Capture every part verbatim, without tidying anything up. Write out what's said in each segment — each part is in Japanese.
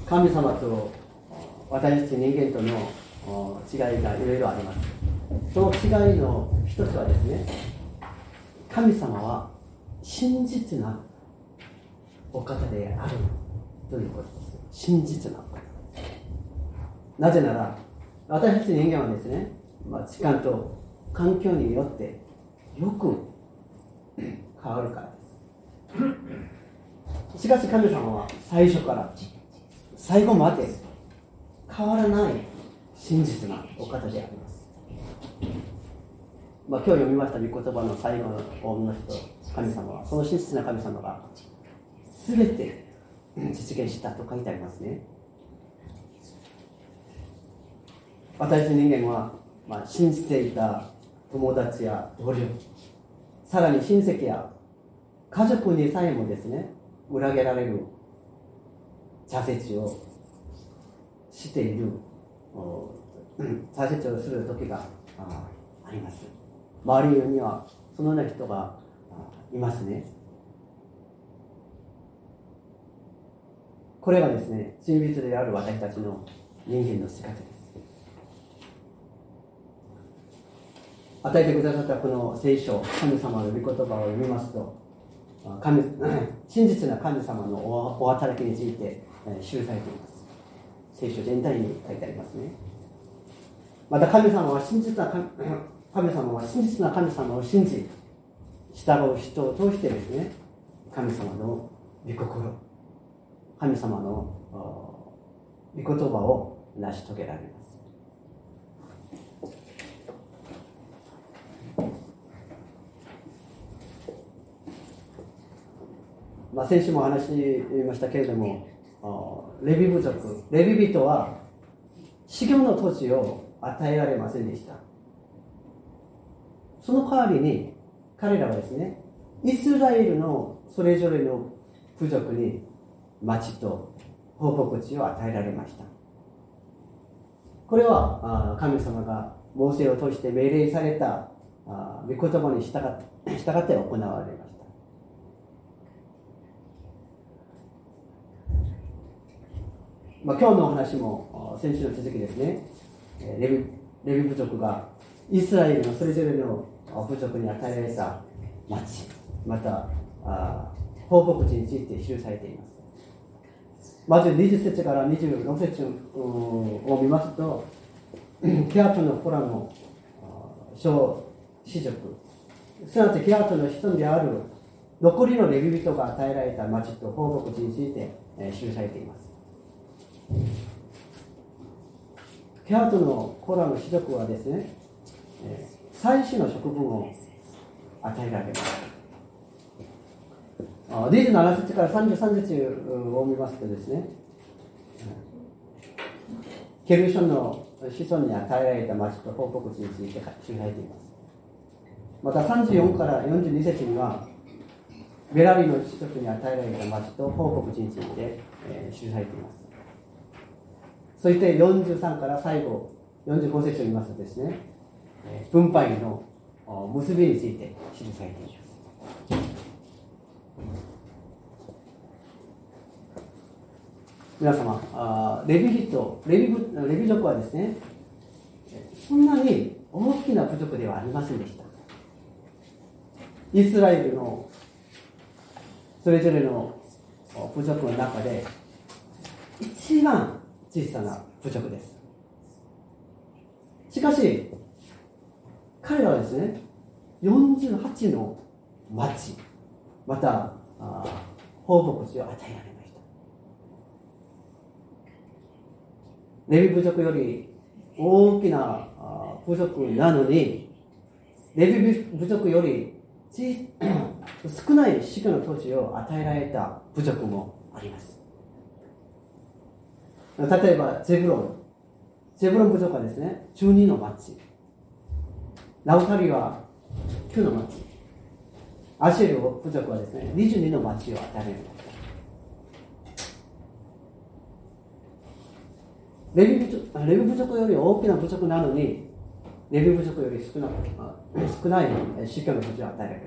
神様と私たち人間との違いがいろいろあります。その違いの一つはですね、神様は真実なお方であるということです。真実なお方。なぜなら私たち人間はですね、まあ、時間と環境によってよく変わるからです。しかし神様は最初から最後まで変わらない真実なお方であります。まあ、今日読みました御言葉の最後の女の人、神様は、その真実な神様が全て実現したと書いてありますね。私たち人間は、まあ、信じていた友達や同僚、さらに親戚や家族にさえもですね、裏切られる挫折をしている、挫折をする時があります。周りにはそのような人がいますね。これがですね、真実である私たちの人間の姿です。与えてくださったこの聖書、神様の御言葉を読みますと、神真実な神様のお働きについて記されています。聖書全体に書いてありますね。また神様は真実な神神様は真実な神様を信じ従う人を通してですね、神様の御心、神様の御言葉を成し遂げられます。まあ、先週も話しましたけれども、レビ部族、レビ人は修行の土地を与えられませんでした。その代わりに彼らはですね、イスラエルのそれぞれの部族に町と報告地を与えられました。これは神様がモーセを通して命令された御言葉に従って行われました。まあ、今日のお話も先週の続きですね。レビ、レビ部族がイスラエルのそれぞれの部族に与えられた町、また報告地について記されています。まずにじゅっ節からにじゅうろく節を見ますと、ケアトのコラの小子族、すなわちケアトの子孫である残りのレビ人が与えられた町と報告地について記されています。ケアトのコラの子族はですね、祭司の職分を与えられます。にじゅうなな節からさんじゅうさん節を見ますとですね、ケルションの子孫に与えられた町と報告地について記されています。またさんじゅうよんからよんじゅうに節にはメラリの子孫に与えられた町と報告地について記されています。そしてよんじゅうさんから最後よんじゅうご節を見ますとですね、分配の結びについて記されています。皆様、レビ人、レビ部、レビ族はですね、そんなに大きな部族ではありませんでした。イスラエルのそれぞれの部族の中で一番小さな部族です。しかし彼らはですね、よんじゅうはちの町、また報告地を与えられました。レビ部族より大きな部族なのに、レビ部族より少ない主家の土地を与えられた部族もあります。例えばゼブロン、ゼブロン部族はですね、じゅうにの町、ナウタリはきゅうの町、アシェル部族はですね、にじゅうにの町を与えられました。レビ部族、レビ部族より大きな部族なのに、レビ部族より少なく、少ない主家の土地を与えられました。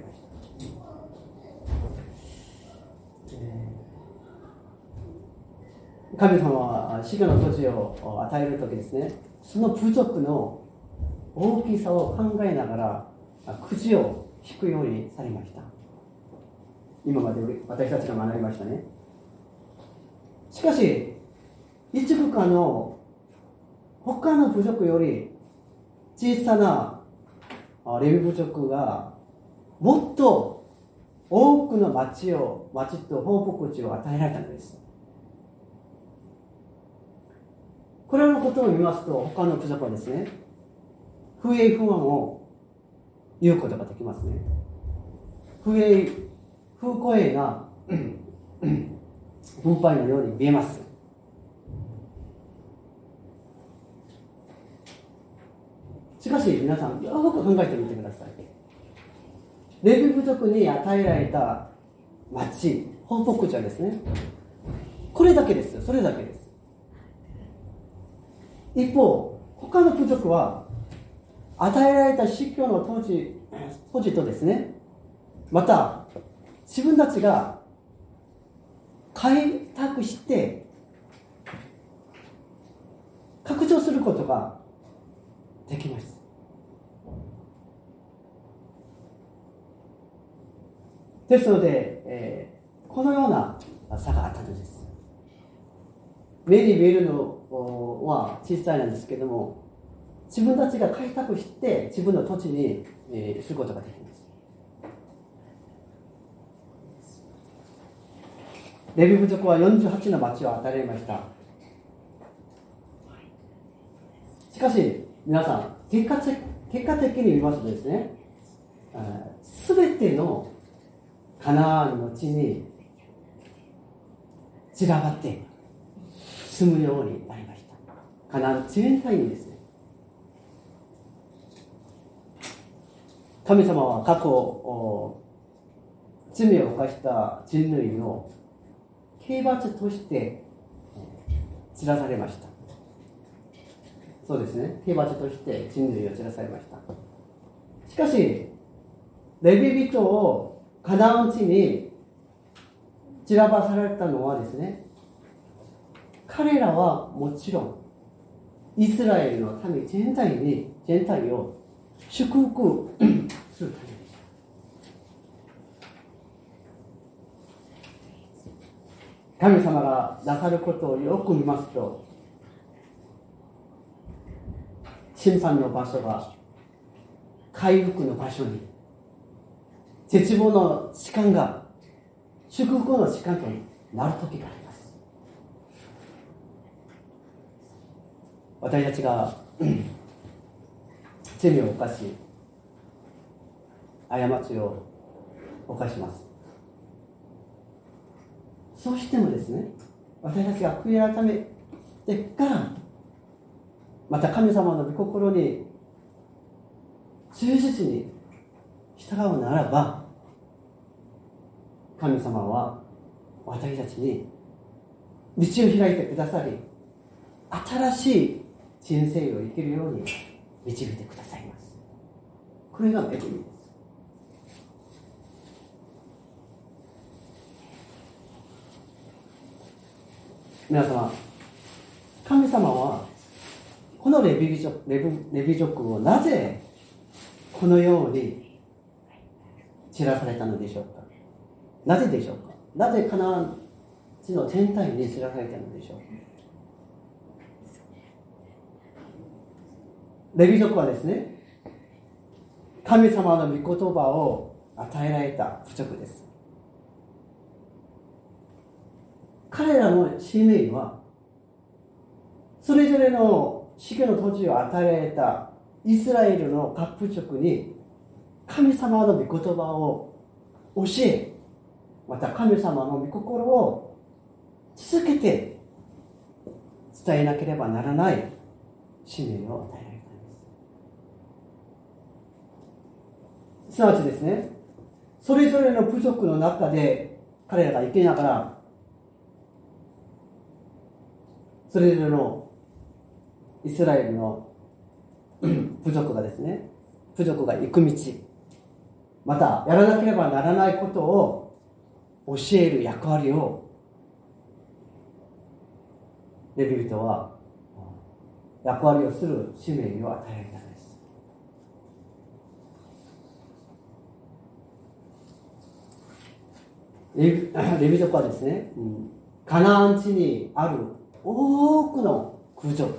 神様は死去の土地を与えるときですね、その部族の大きさを考えながらくじを引くようにされました。今まで私たちが学びましたね。しかし一部下の他の部族より小さなレビ部族がもっと多くの町を町と放牧地を与えられたのです。これらのことを見ますと、他の部族はですね、不栄不安を言うことができますね。不栄不公平な分配のように見えます。しかし皆さんよく考えてみてください。レビ部族に与えられた町、放牧地はですね、これだけですよ。それだけです。一方、他の部族は与えられた司教の土地、土地とですね、また自分たちが開拓して拡張することができます。ですので、えー、このような差があったのです。目に見えるのは小さいなんですけれども、自分たちが開拓して自分の土地に、えー、することができます。レビ部族はよんじゅうはちの町を与えられました。しかし皆さん、結果的、結果的に見ますとですね、すべてのカナンの地に散らばって住むようになりました。カナン全体にですね。神様は過去罪を犯した人類を刑罰として散らされました。そうですね、刑罰として人類を散らされました。しかしレビ人をカナン地に散らばされたのはですね、彼らはもちろんイスラエルの民全体に全体を祝福するためでした。神様がなさることをよく見ますと、審判の場所が回復の場所に、絶望の時間が祝福の時間となる時があります。私たちが罪を犯し、過ちを犯します。そうしてもですね、私たちが悔い改めてからまた神様の御心に忠実に従うならば、神様は私たちに道を開いてくださり、新しい人生を生きるように導いてくださいます。これが恵みです。皆様、神様はこのレビ族、レビ、レビ族をなぜこのように散らされたのでしょうか。なぜでしょうか。なぜカナン地の全体に散らされたのでしょうか。レビ族はですね、神様の御言葉を与えられた部族です。彼らの使命は、それぞれの死去の土地を与えられたイスラエルの各部族に神様の御言葉を教え、また神様の御心を続けて伝えなければならない使命を与えられたんです。すなわちですね、それぞれの部族の中で彼らが生きながら、それぞれのイスラエルの部族がですね、部族が行く道、またやらなければならないことを教える役割をレビ人は役割をする使命を与えられたのです。レビ族はですね、うん、カナアン地にある多くの宮女、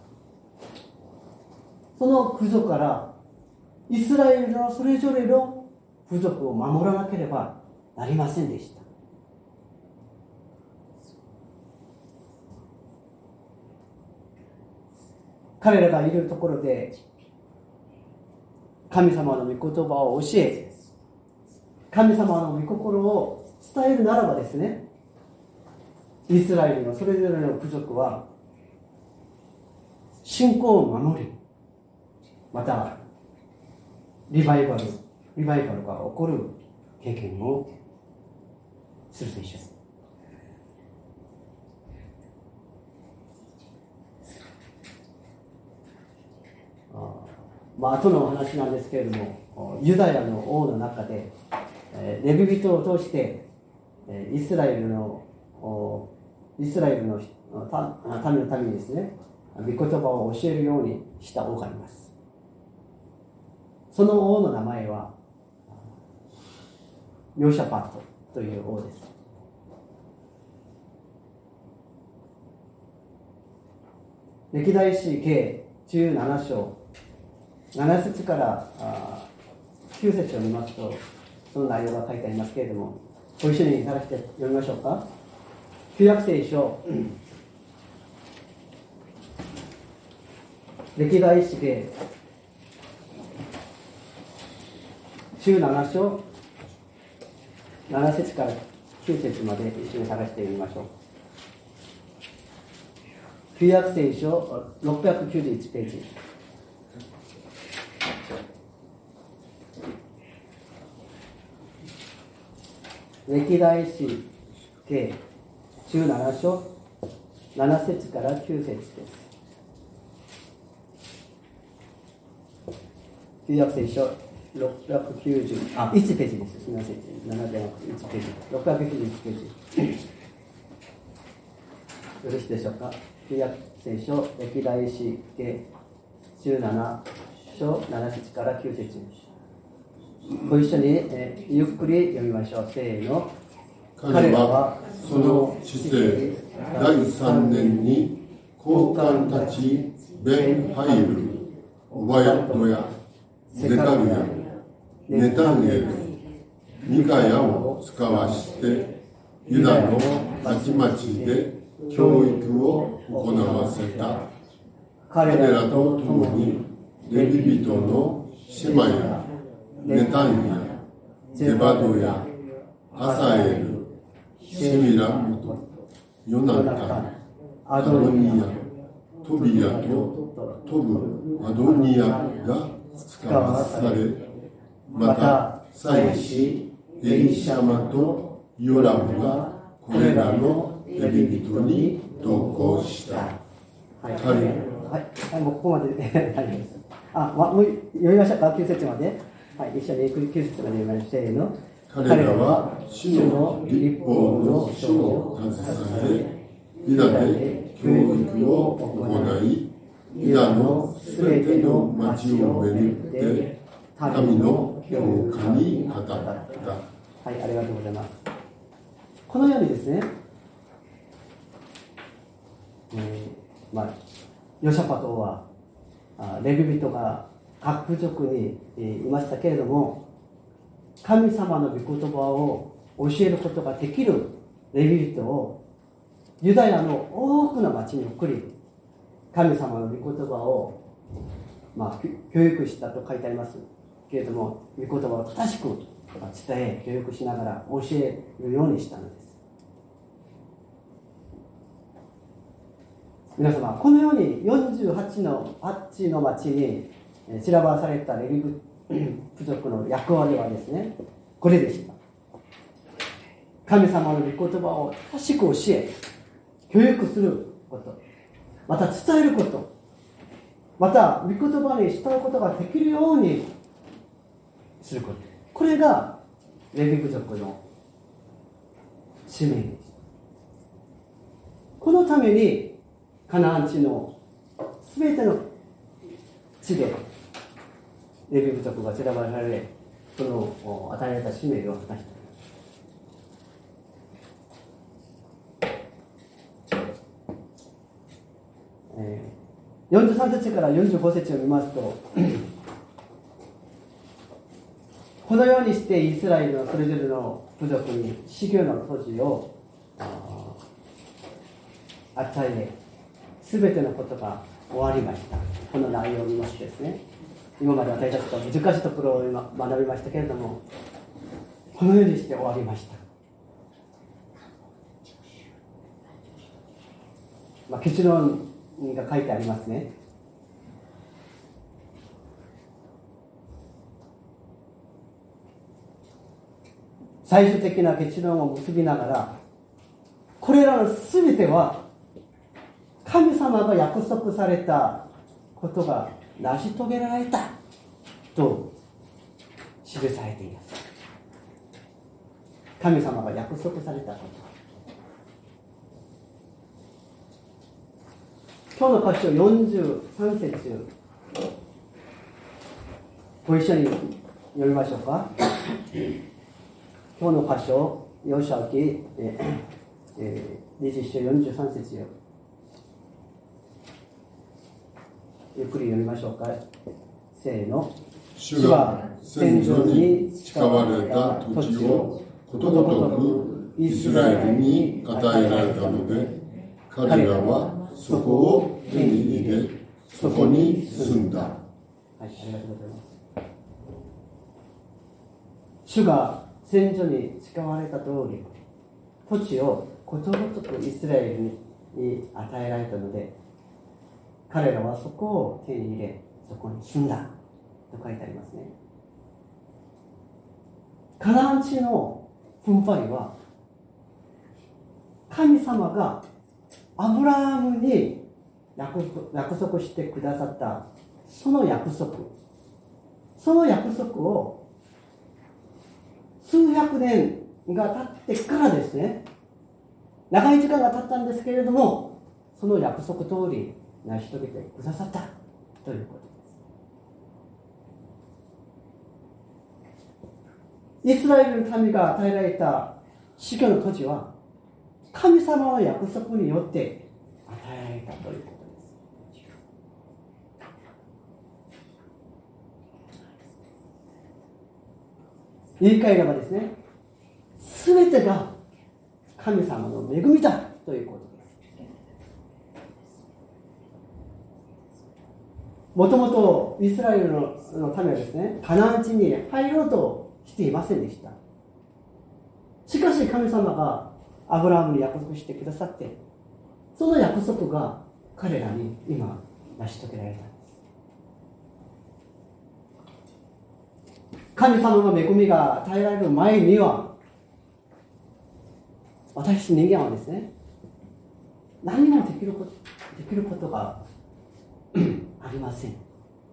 その宮女からイスラエルのそれぞれの部族を守らなければなりませんでした。彼らがいるところで神様の御言葉を教え、神様の御心を伝えるならばですね、イスラエルのそれぞれの部族は信仰を守り、またリバイバルリバイバルが起こる経験をするでしょう。まあ後のお話なんですけれども、ユダヤの王の中でレビ人を通してイスラエルのイスラエルの民のためにですね、御言葉を教えるようにした王がいます。その王の名前はヨシャパットという王です。歴代史計じゅうなな章なな節からきゅう節を見ますと、その内容が書いてありますけれども、ご一緒に探して読みましょうか。旧約聖書、うん、歴代史計じゅうなな章なな節からきゅう節まで一緒に探してみましょう。旧約聖書ろっぴゃくきゅうじゅういちページ。歴代史計じゅうなな章なな節からきゅう節です。旧約聖書ろっぴゃくきゅうじゅうあいちページです。すみません。ななじゃなくていちページ。ろっぴゃくきゅうじゅういちページ。よろしいでしょうか。旧約聖書歴代史計じゅうなな章なな節からきゅう節。ご一緒に、えー、ゆっくり読みましょう。せーの。 彼はその治世だいさんねんに高官たちベンハイル、オバヤドヤ、ゼカルヤ、ネタンエル、ミカヤを使わしてユダの町々で教育を行わせた。彼らと共にレビ人のシマヤ、ネタンヤ、ゼバドヤ、アサエル、シミラムト、ヨナタン、アドニヤ、トビヤとトブ、アドニヤが使わされ、また祭司エリシャマとヨラムがこれらのレビ人に同行した。 はい、彼はい、もうここまでで大丈夫です。あ、ま、もう読みましたか、きゅう節まで。はい、一緒にきゅう節まで読みましょう。せーの。 彼らは主の律法の書を携え、ユダで教育を行い、ユダのすべての町を巡って民の教化に当たった。はい、 ありがとうございます。このようにですね、えー、まあヨシャパトはレビ人が各部族にいましたけれども、神様の御言葉を教えることができるレビ人をユダヤの多くの町に送り、神様の御言葉を、まあ、教育したと書いてありますけれども、御言葉を正しく伝え教育しながら教えるようにしたのです。皆様、このようによんじゅうはちの町に散らばされたレビ部族の役割はですね、これでした。神様の御言葉を正しく教え、教育すること、また伝えること、また御言葉に従うことができるようにすること、これがレビ部族の使命です。このためにカナン地のすべての地でレビ部族が散らばられ、その与えられた使命を果たした。よんじゅうさん節からよんじゅうご節を見ますとこのようにしてイスラエルのそれぞれの部族に修行の土地を与え、すべてのことが終わりました。この内容を見ますとですね、今まで私たちと難しいところを学びましたけれども、このようにして終わりました。まあ、結論が書いてありますね。最終的な結論を結びながら、これらのすべては神様が約束されたことが成し遂げられたと記されています。神様が約束されたこと。今日の箇所よんじゅうさん節、ご一緒に読みましょうか。今日の箇所、ヨシュア記、ええー、にじゅういっ章よんじゅうさん節よ。ゆっくり読みましょうか。せーの。 主が先祖に誓われた土地をことごとくイスラエルに与えられたので、彼らはそこを手に入れ、そこに住んだ。はい、 ありがとうございます。主が先祖に誓われた通り、土地をことごとくイスラエルに与えられたので、彼らはそこを手に入れ、そこに住んだと書いてありますね。カナン地の分配は、神様がアブラハムに約束してくださったその約束、その約束を数百年が経ってからですね、長い時間が経ったんですけれども、その約束通り成し遂げてくださったということです。イスラエルの民が与えられた主権の土地は神様の約束によって与えられたということです。言い換えればですね、すべてが神様の恵みだということです。もともとイスラエルの民はですね、カナン地に入ろうとしていませんでした。しかし神様がアブラハムに約束してくださって、その約束が彼らに今成し遂げられたんです。神様の恵みが与えられる前には、私人間はですね、何もできること、できることがありません。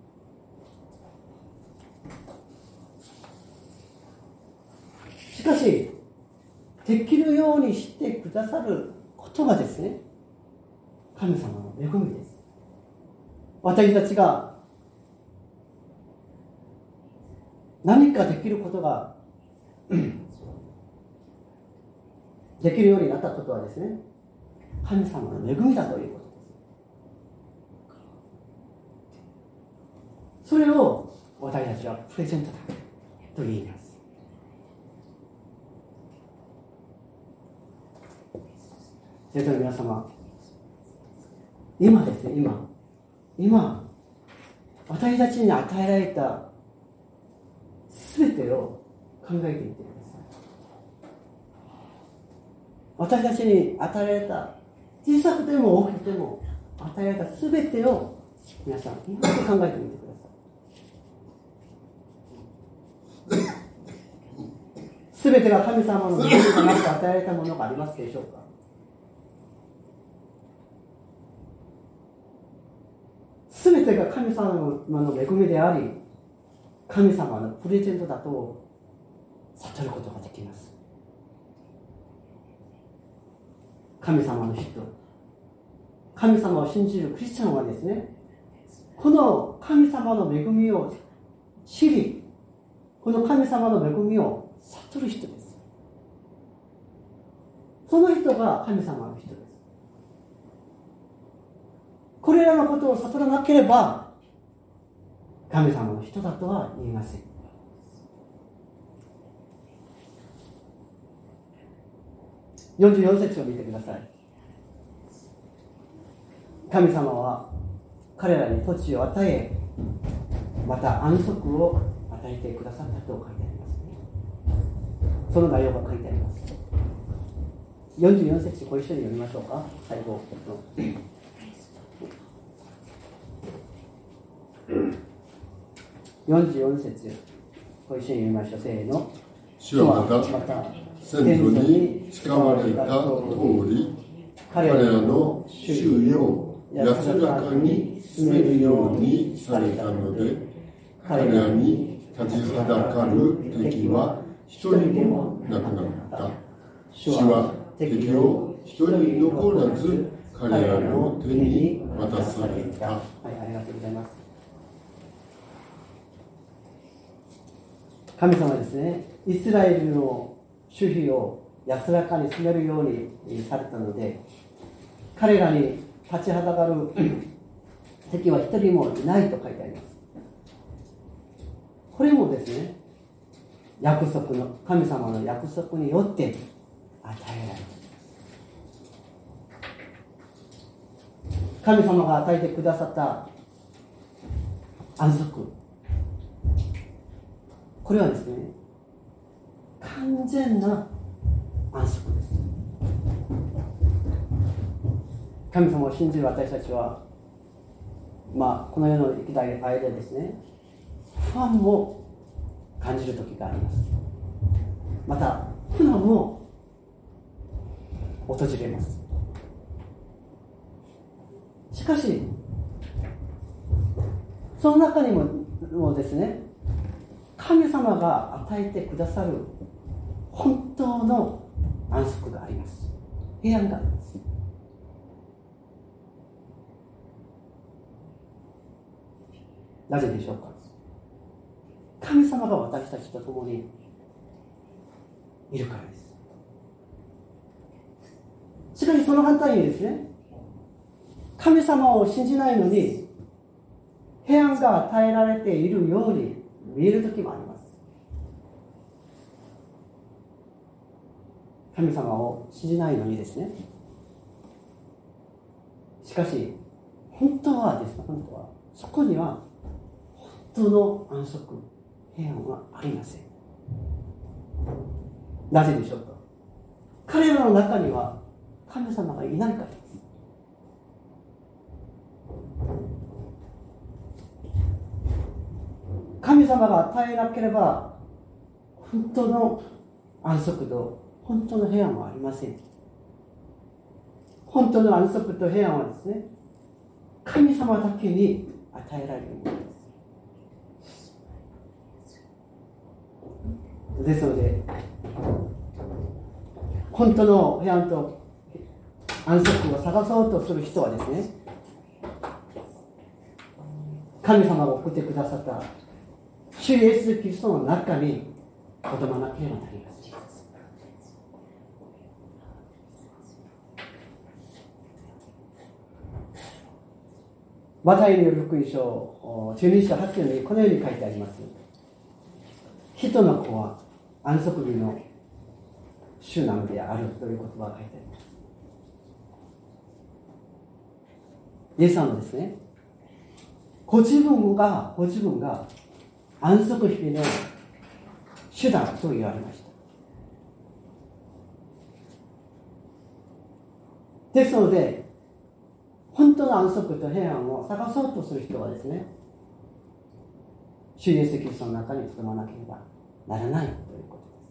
しかし、できるようにしてくださることがですね、神様の恵みです。私たちが何かできることができるようになったことはですね、神様の恵みだということです。それを私たちはプレゼントだと言います。それでは皆様、今ですね、今、今、私たちに与えられたすべてを考えてみてください。私たちに与えられた、小さくても大きくても与えられたすべてを皆さん、今だけ考えてみてください。すべてが神様の恵みがなく与えられたものがありますでしょうか。すべてが神様の恵みであり、神様のプレゼントだと悟ることができます。神様の人、 神様を信じるクリスチャンはですね、この神様の恵みを知り、この神様の恵みを悟る人です。その人が神様の人です。これらのことを悟らなければ神様の人だとは言いません。よんじゅうよん節を見てください。神様は彼らに土地を与え、また安息を与えてくださったと書いてありますね。その内容が書いてあります。よんじゅうよん節ご一緒に読みましょうか。最後よんじゅうよん節ご一緒に読みましょう。せーの。 主はまた先祖に誓われた通り、彼らの周囲を安らかに進めるようにされたので、彼らに立ちはだかる敵は一人もなくなった。主は敵を一人残らず彼らの手に渡された。 はい、ありがとうございます。神様はですね、イスラエルの主義を安らかに進めるようにされたので、彼らに立ちはだかる敵は一人もいないと書いてあります。これもですね、約束の神様の約束によって与えられます。神様が与えてくださった安息、これはですね、完全な安息です。神様を信じる私たちは、まあこの世の生きたい間ですね、不安も感じる時があります。また不安も訪れます。しかしその中にももですね、神様が与えてくださる本当の安息があります。平安があります。なぜでしょうか。神様が私たちと共にいるからです。しかしその反対にですね、神様を信じないのに平安が与えられているように見える時もあります。神様を信じないのにですね、しかし本当はですね、本当はそこには本当の安息、平安はありません。なぜでしょうか。彼らの中には神様がいないからです。神様が与えなければ本当の安息と本当の平安はありません。本当の安息と平安はですね、神様だけに与えられるものです。ですので、本当の平安と安息を探そうとする人はですね、神様が送ってくださった主イエス・キリストの中にとどまなければなりません。マタイによる福音書じゅうに章はち節にこのように書いてあります。人の子は安息日の主なのであるという言葉が書いてあります。イエス様はですね、ご自分がご自分が安息日の主だと言われました。ですので、本当の安息と平安を探そうとする人はですね、主イエスキリストの中にとどまなければならないということです。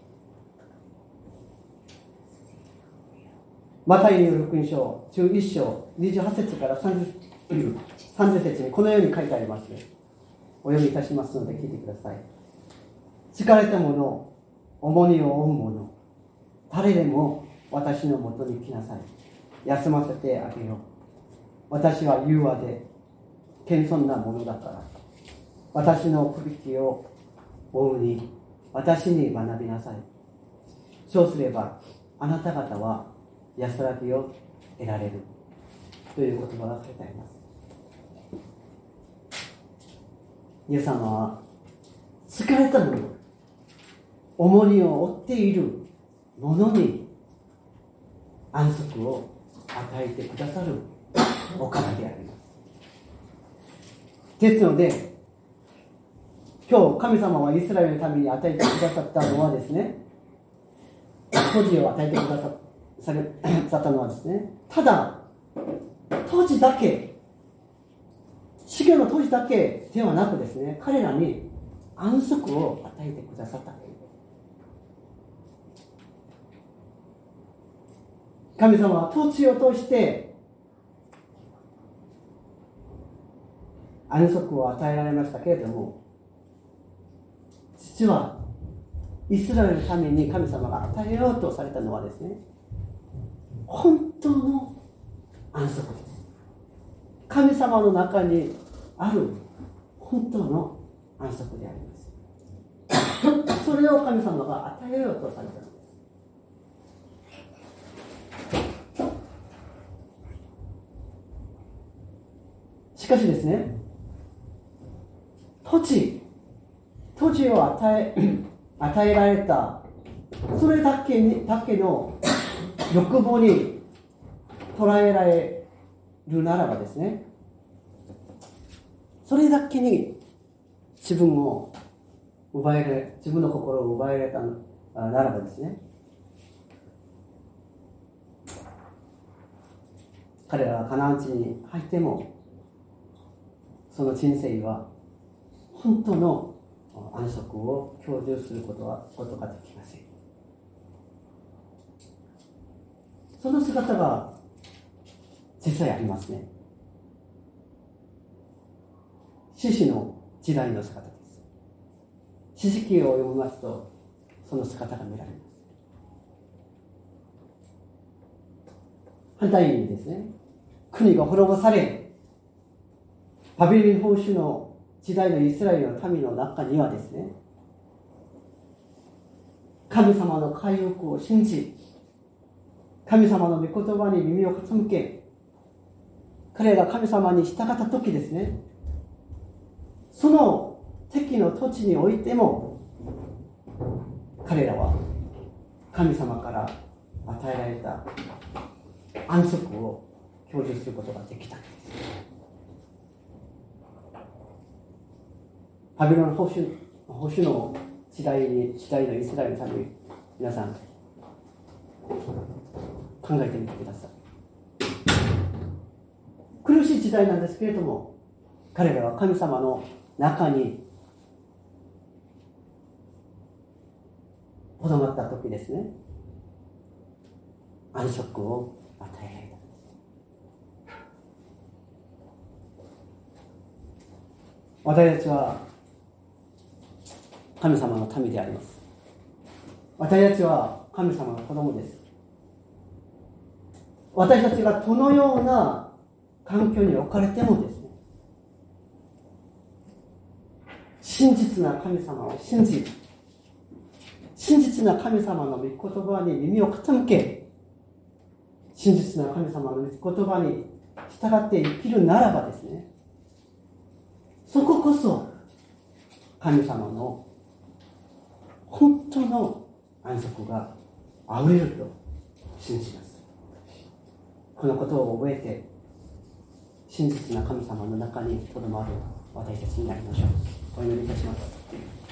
マタイによる福音書じゅういち章にじゅうはち節からさんじゅう節にこのように書いてあります。お読みいたしますので聞いてください。疲れた者、重荷を負う者、誰でも私のもとに来なさい。休ませてあげよう。 私は柔和で謙遜なものだから、私のくびきを追うに私に学びなさい。そうすればあなた方は安らぎを得られるという言葉が書いてあります。イエス様は疲れた者、重荷を負っている者に安息を与えてくださるお方であります。ですので、今日神様はイスラエルのために与えてくださったのはですね、土地を与えてくださったのはですね、ただ土地だけ、修行の土地だけではなくですね、彼らに安息を与えてくださった。神様は土地を通して安息を与えられましたけれども、実はイスラエルのために神様が与えようとされたのはですね、本当の安息です。神様の中にある本当の安息であります。それを神様が与えようとされたのです。しかしですね、土地土地を与え与えられたそれだけにだけの欲望に捉えられるならばですね、それだけに自分を奪える自分の心を奪えられたならばですね、彼らがカナン地に入ってもその人生は本当の安息を享受することはことができません。その姿が実際ありますね。獅子の時代の姿です。四式を読みますとその姿が見られます。反対にですね、国が滅ぼされバビロン法主の時代のイスラエルの民の中にはですね、神様の回復を信じ、神様の御言葉に耳を傾け、彼らが神様に従った時ですね、その敵の土地においても彼らは神様から与えられた安息を享受することができたんです。バビロン保守、保守の時代に時代のイスラエルの民、皆さん考えてみてください。苦しい時代なんですけれども、彼らは神様の中にとどまった時ですね、安息を与えられた。私たちは神様の民であります。私たちは神様の子供です。私たちがどのような環境に置かれてもですね、真実な神様を信じ、真実な神様の御言葉に耳を傾け、真実な神様の御言葉に従って生きるならばですね、そここそ神様の本当の安息があふれると信じます。このことを覚えて真実な神様の中にとどまる私たちになりましょう。お祈りいたします。